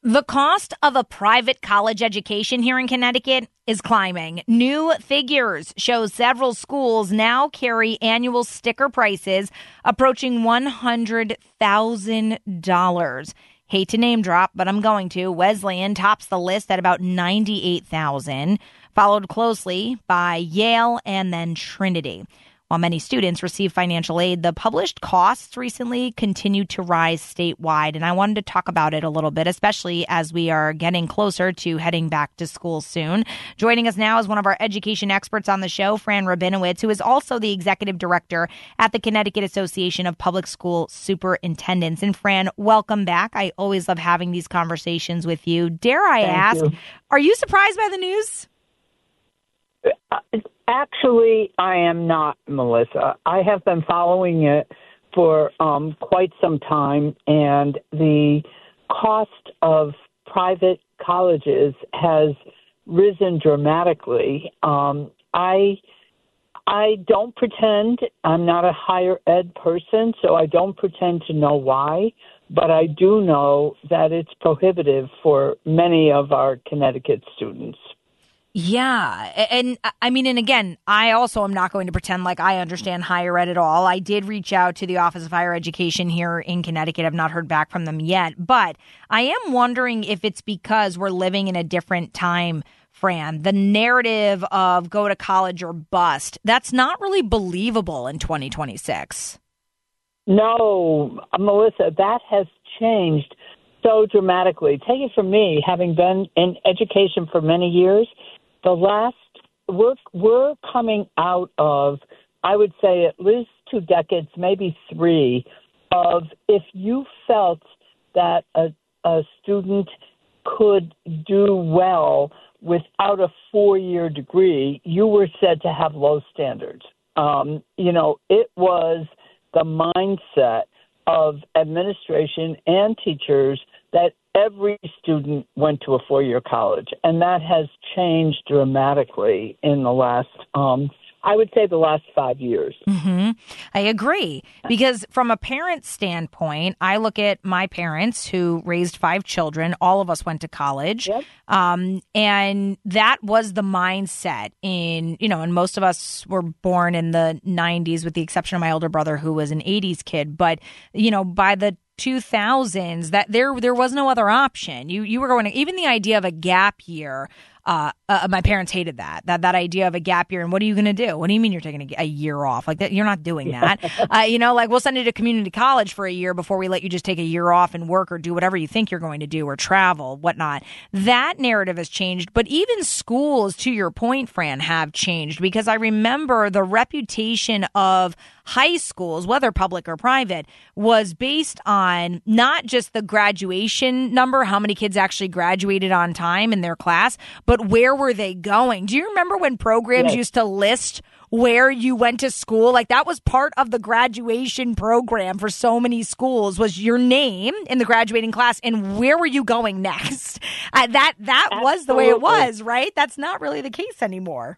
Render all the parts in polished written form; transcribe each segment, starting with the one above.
The cost of a private college education here in Connecticut is climbing. New figures show several schools now carry annual sticker prices approaching $100,000. Hate to name drop, but I'm going to. Wesleyan tops the list at about $98,000, followed closely by Yale and then Trinity. While many students receive financial aid, the published costs recently continue to rise statewide. And I wanted to talk about it a little bit, especially as we are getting closer to heading back to school soon. Joining us now is one of our education experts on the show, Fran Rabinowitz, who is also the executive director at the Connecticut Association of Public School Superintendents. And Fran, welcome back. I always love having these conversations with you. Dare I ask, are you surprised by the news? Actually, I am not, Melissa. I have been following it for quite some time, and the cost of private colleges has risen dramatically. I don't pretend, I'm not a higher ed person, so I don't pretend to know why, but I do know that it's prohibitive for many of our Connecticut students. Yeah. And I mean, and again, I also am not going to pretend like I understand higher ed at all. I did reach out to the Office of Higher Education here in Connecticut. I've not heard back from them yet. But I am wondering if it's because we're living in a different time, Fran. The narrative of go to college or bust, that's not really believable in 2026. No, Melissa, that has changed so dramatically. Take it from me, having been in education for many years. We're coming out of, I would say, at least 2 decades, maybe 3, of if you felt that a student could do well without a 4-year degree, you were said to have low standards. It was the mindset of administration and teachers that every student went to a 4-year college, and that has changed dramatically in the last, I would say, the last 5 years. Mm-hmm. I agree, because from a parent standpoint, I look at my parents who raised 5 children. All of us went to college, yep. And that was the mindset and most of us were born in the 90s, with the exception of my older brother who was an 80s kid. But, by the 2000s, that there was no other option. You were going to, even the idea of a gap year. My parents hated that idea of a gap year. And what are you going to do? What do you mean you're taking a year off? Like that, you're not doing that. We'll send you to community college for a year before we let you just take a year off and work or do whatever you think you're going to do or travel, whatnot. That narrative has changed. But even schools, to your point, Fran, have changed, because I remember the reputation of high schools, whether public or private, was based on not just the graduation number, how many kids actually graduated on time in their class, but where were they going? Do you remember when programs used to list where you went to school? Like, that was part of the graduation program for so many schools, was your name in the graduating class and where were you going next? That was the way it was, right? That's not really the case anymore.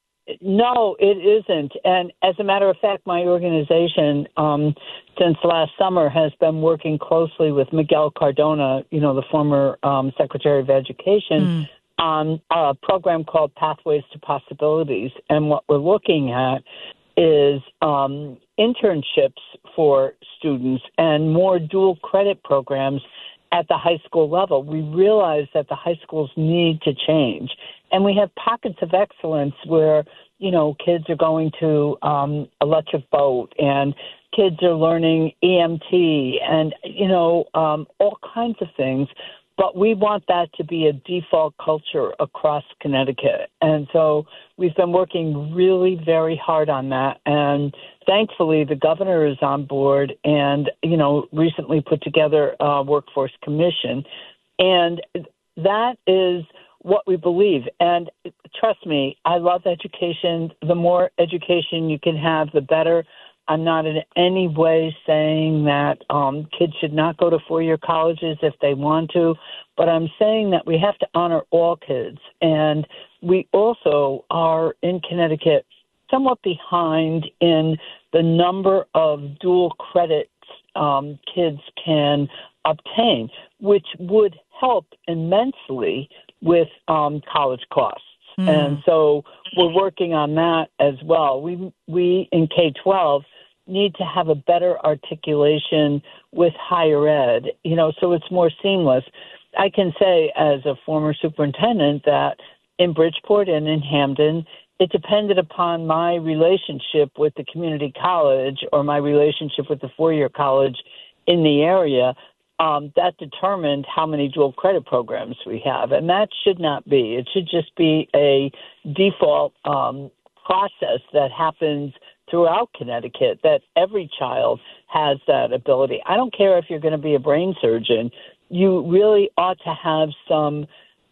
No, it isn't. And as a matter of fact, my organization, since last summer, has been working closely with Miguel Cardona, the former Secretary of Education, on a program called Pathways to Possibilities. And what we're looking at is internships for students and more dual credit programs at the high school level. We realize that the high schools need to change. And we have pockets of excellence where, kids are going to electric boat and kids are learning EMT and, all kinds of things. But we want that to be a default culture across Connecticut. And so we've been working really very hard on that. And thankfully, the governor is on board and, recently put together a workforce commission. And that is what we believe. And trust me, I love education. The more education you can have, the better. I'm not in any way saying that kids should not go to 4-year colleges if they want to, but I'm saying that we have to honor all kids. And we also are in Connecticut somewhat behind in the number of dual credits kids can obtain, which would helped immensely with college costs. And so we're working on that as well. We in K-12 need to have a better articulation with higher ed, so it's more seamless. I can say as a former superintendent that in Bridgeport and in Hamden, it depended upon my relationship with the community college or my relationship with the four-year college in the area. That determined how many dual credit programs we have. And that should not be. It should just be a default process that happens throughout Connecticut, that every child has that ability. I don't care if you're going to be a brain surgeon. You really ought to have some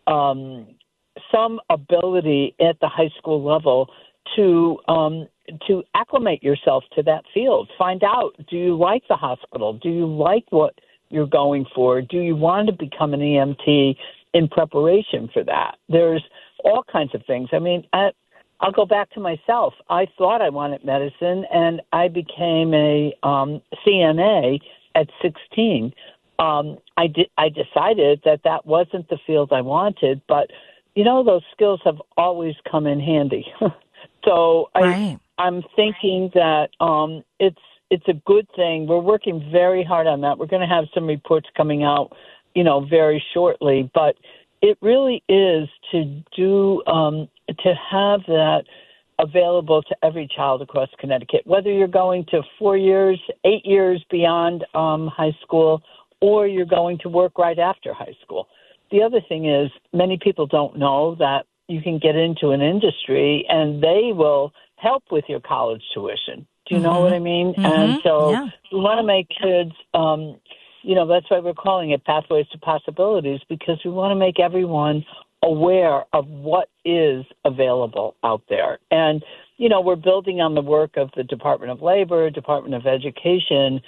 ability at the high school level to acclimate yourself to that field. Find out, do you like the hospital? Do you like what you're going for? Do you want to become an EMT in preparation for that? There's all kinds of things. I mean, I'll go back to myself. I thought I wanted medicine, and I became a CNA at 16. I decided that wasn't the field I wanted, but those skills have always come in handy. So right. I'm thinking that it's a good thing. We're working very hard on that. We're going to have some reports coming out, very shortly. But it really is to have that available to every child across Connecticut, whether you're going to 4 years, 8 years beyond high school, or you're going to work right after high school. The other thing is many people don't know that you can get into an industry and they will help with your college tuition. Do you know what I mean? Mm-hmm. And so Yeah. we want to make kids, that's why we're calling it Pathways to Possibilities, because we want to make everyone aware of what is available out there. And, we're building on the work of the Department of Labor, Department of Education,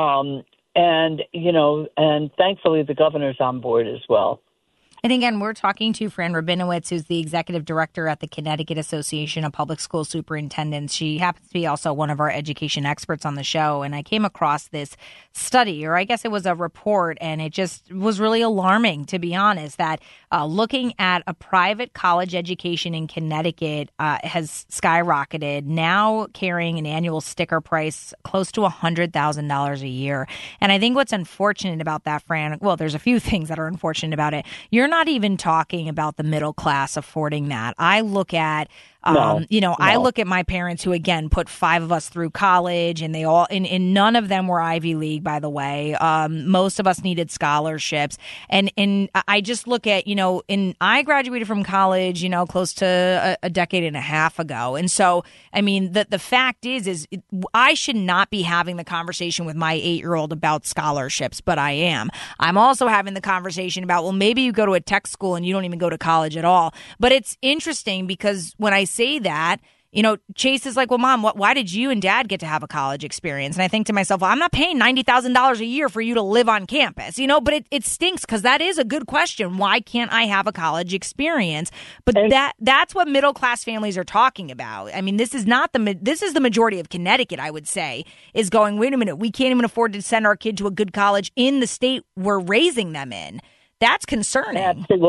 and thankfully the governor's on board as well. And again, we're talking to Fran Rabinowitz, who's the executive director at the Connecticut Association of Public School Superintendents. She happens to be also one of our education experts on the show. And I came across this study, or I guess it was a report, and it just was really alarming, to be honest, that looking at a private college education in Connecticut has skyrocketed, now carrying an annual sticker price close to $100,000 a year. And I think what's unfortunate about that, Fran, well, there's a few things that are unfortunate about it. You're not even talking about the middle class affording that. I look at I look at my parents who, again, put 5 of us through college, and they all, and none of them were Ivy League, by the way. Most of us needed scholarships. And I just look at, I graduated from college, close to a decade and a half ago. And so, I mean, the fact is I should not be having the conversation with my 8-year-old about scholarships, but I am. I'm also having the conversation about, well, maybe you go to a tech school and you don't even go to college at all. But it's interesting because when I say that, Chase is like, well, Mom, why did you and Dad get to have a college experience? And I think to myself, well, I'm not paying $90,000 a year for you to live on campus, but it stinks because that is a good question. Why can't I have a college experience? But that's what middle class families are talking about. I mean, this is the majority of Connecticut, I would say, is going, wait a minute, we can't even afford to send our kid to a good college in the state we're raising them in. That's concerning.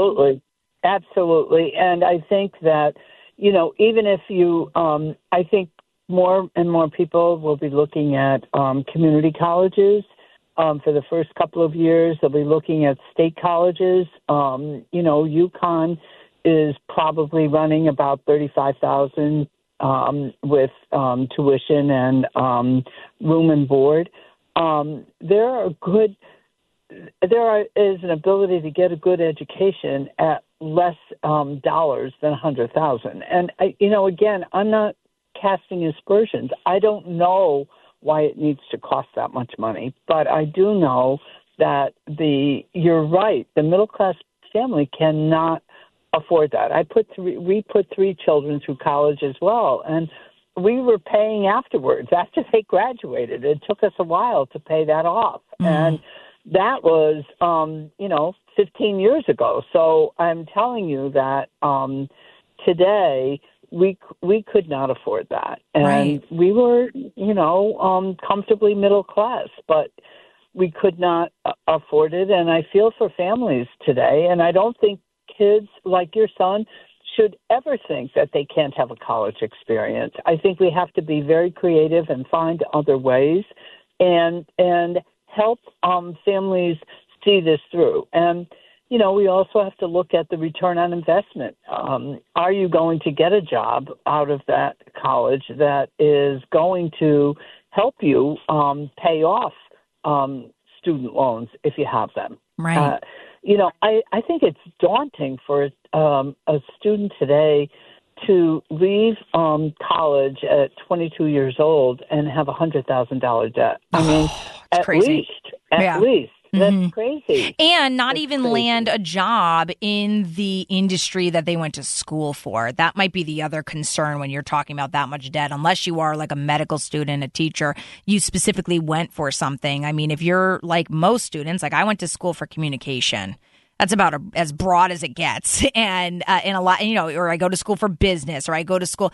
Absolutely. And I think that, even if you, I think more and more people will be looking at community colleges for the first couple of years. They'll be looking at state colleges. UConn is probably running about $35,000 with tuition and room and board. There is an ability to get a good education at less dollars than $100,000. And again, I'm not casting aspersions. I don't know why it needs to cost that much money, but I do know that you're right. The middle class family cannot afford that. We put 3 children through college as well, and we were paying afterwards after they graduated. It took us a while to pay that off, and that was 15 years ago. So I'm telling you that today we could not afford that, and we were comfortably middle class. But we could not afford it. And I feel for families today. And I don't think kids like your son should ever think that they can't have a college experience. I think we have to be very creative and find other ways and help families see this through. And, you know, we also have to look at the return on investment. Are you going to get a job out of that college that is going to help you pay off student loans if you have them? Right. You know, I think it's daunting for a student today to leave college at 22 years old and have $100,000 debt. I mean, at least. That's crazy. And not even land a job in the industry that they went to school for. That might be the other concern when you're talking about that much debt. Unless you are like a medical student, a teacher, you specifically went for something. I mean, if you're like most students, like I went to school for communication. That's about as broad as it gets. And in a lot, you know, or I go to school for business, or I go to school,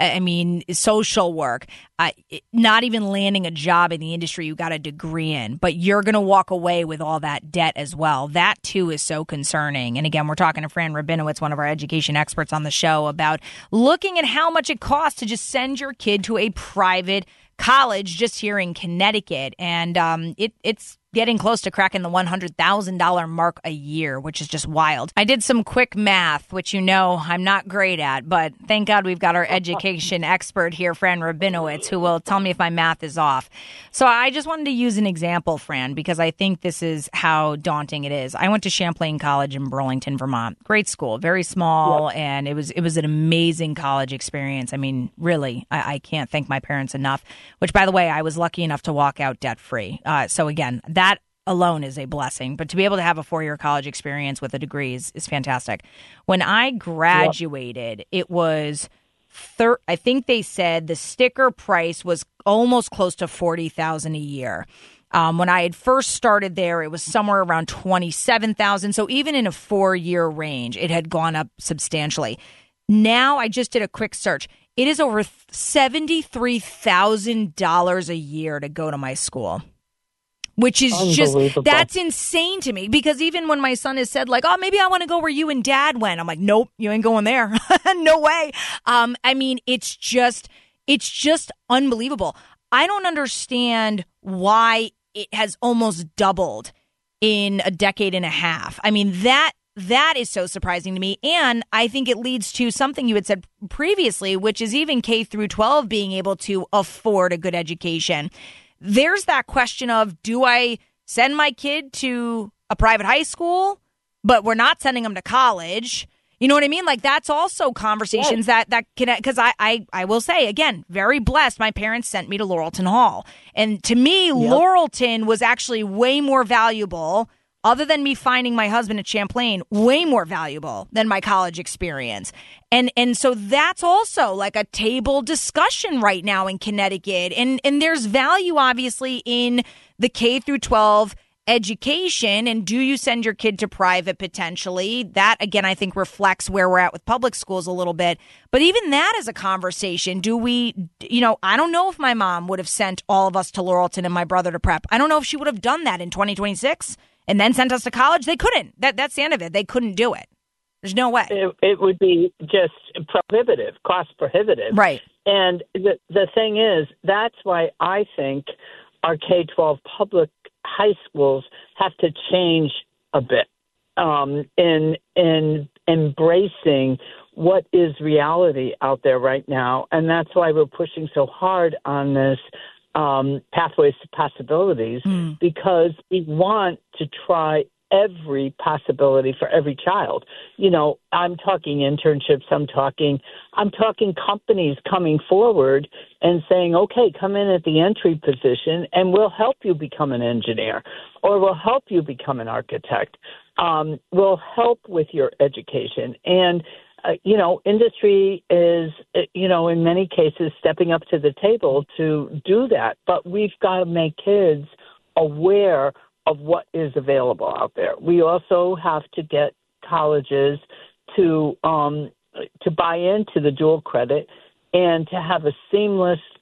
social work. Not even landing a job in the industry you got a degree in, but you're going to walk away with all that debt as well. That, too, is so concerning. And again, we're talking to Fran Rabinowitz, one of our education experts on the show, about looking at how much it costs to just send your kid to a private college just here in Connecticut. And it's getting close to cracking the $100,000 mark a year, which is just wild. I did some quick math, which you know I'm not great at, but thank God we've got our education expert here, Fran Rabinowitz, who will tell me if my math is off. So I just wanted to use an example, Fran, because I think this is how daunting it is. I went to Champlain College in Burlington, Vermont. Great school, very small, and it was an amazing college experience. I mean, really, I can't thank my parents enough, which, by the way, I was lucky enough to walk out debt-free. So again, that alone is a blessing, but to be able to have a 4-year college experience with a degree is fantastic. When I graduated, it was, I think they said the sticker price was almost close to $40,000 a year. When I had first started there, it was somewhere around $27,000. So even in a 4-year range, it had gone up substantially. Now I just did a quick search. It is over $73,000 a year to go to my school. Which is just, that's insane to me, because even when my son has said like, oh, maybe I want to go where you and dad went, I'm like, nope, you ain't going there. No way. I mean, it's just unbelievable. I don't understand why it has almost doubled in a decade and a half. I mean, that is so surprising to me. And I think it leads to something you had said previously, which is even K through 12 being able to afford a good education. There's that question of, do I send my kid to a private high school, but we're not sending them to college? You know what I mean? Like, that's also conversations that can, because I will say, again, very blessed. My parents sent me to Laurelton Hall. And to me, Laurelton was actually way more valuable, other than me finding my husband at Champlain, way more valuable than my college experience. And so that's also like a table discussion right now in Connecticut. And there's value, obviously, in the K through 12 education. And do you send your kid to private potentially? That, again, I think reflects where we're at with public schools a little bit. But even that is a conversation. Do we, I don't know if my mom would have sent all of us to Laurelton and my brother to prep. I don't know if she would have done that in 2026. And then sent us to college? They couldn't. That's the end of it. They couldn't do it. There's no way. It would be just prohibitive, cost prohibitive. Right. And the thing is, that's why I think our K-12 public high schools have to change a bit in embracing what is reality out there right now. And that's why we're pushing so hard on this Pathways to Possibilities, because we want to try every possibility for every child. I'm talking internships. I'm talking companies coming forward and saying, okay, come in at the entry position and we'll help you become an engineer, or we'll help you become an architect. We'll help with your education. And industry is, in many cases stepping up to the table to do that. But we've got to make kids aware of what is available out there. We also have to get colleges to buy into the dual credit and to have a seamless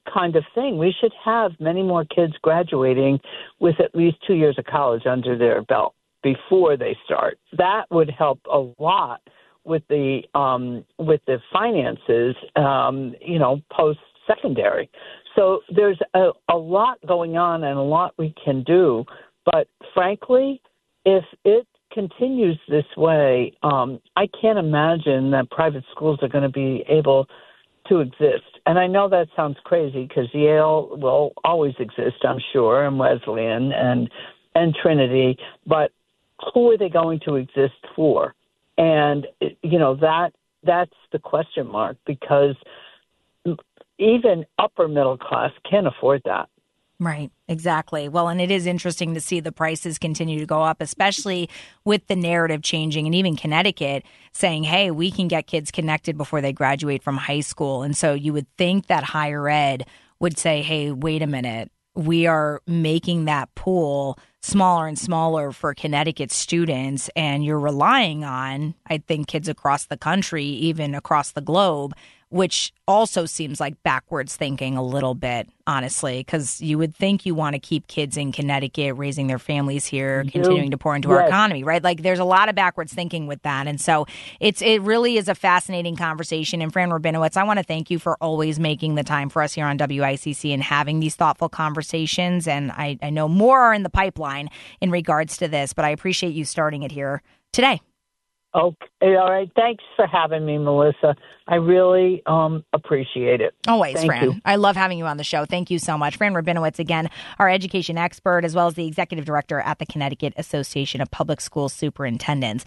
kind of thing. We should have many more kids graduating with at least 2 years of college under their belt before they start. That would help a lot with the finances, post-secondary. So there's a lot going on and a lot we can do. But frankly, if it continues this way, I can't imagine that private schools are going to be able to exist. And I know that sounds crazy because Yale will always exist, I'm sure, and Wesleyan and Trinity. But who are they going to exist for? And, that's the question mark, because even upper middle class can't afford that. Right, exactly. Well, and it is interesting to see the prices continue to go up, especially with the narrative changing, and even Connecticut saying, hey, we can get kids connected before they graduate from high school. And so you would think that higher ed would say, hey, wait a minute, we are making that pool smaller and smaller for Connecticut students, and you're relying on, I think, kids across the country, even across the globe, which also seems like backwards thinking a little bit, honestly, because you would think you want to keep kids in Connecticut, raising their families here, continuing to pour into our economy, right? Like, there's a lot of backwards thinking with that. And so it really is a fascinating conversation. And Fran Rabinowitz, I want to thank you for always making the time for us here on WICC and having these thoughtful conversations. And I know more are in the pipeline in regards to this, but I appreciate you starting it here today. Okay, all right. Thanks for having me, Melissa. I really appreciate it. Always, Thank Fran. you. I love having you on the show. Thank you so much. Fran Rabinowitz, again, our education expert, as well as the executive director at the Connecticut Association of Public School Superintendents.